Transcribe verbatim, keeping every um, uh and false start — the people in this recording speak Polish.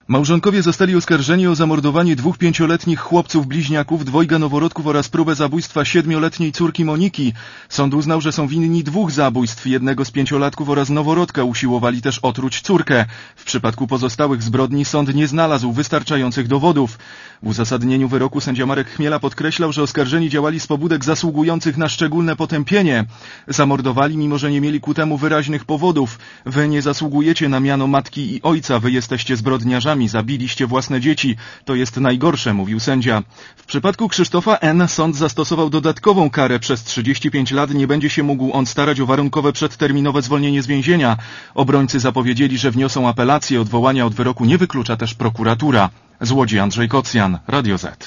Małżonkowie zostali oskarżeni o zamordowanie dwóch pięcioletnich chłopców bliźniaków, dwojga noworodków oraz próbę zabójstwa siedmioletniej córki Moniki. Sąd uznał, że są winni dwóch zabójstw, jednego z pięciolatków oraz noworodka. Usiłowali też otruć córkę. W przypadku pozostałych zbrodni sąd nie znalazł wystarczających dowodów. W uzasadnieniu wyroku sędzia Marek Chmiela podkreślał, że oskarżeni działali z pobudek zasługujących na szczególne potępienie. Zamordowali, mimo że nie mieli ku temu wyraźnych powodów. Wy nie zasługujecie na miano matki i ojca, wy jesteście zbrodniarzami. Zabiliście własne dzieci. To jest najgorsze, mówił sędzia. W przypadku Krzysztofa N. sąd zastosował dodatkową karę. Przez trzydzieści pięć lat nie będzie się mógł on starać o warunkowe przedterminowe zwolnienie z więzienia. Obrońcy zapowiedzieli, że wniosą apelację. Odwołania od wyroku nie wyklucza też prokuratura. Z Łodzi Andrzej Kocjan, Radio Z.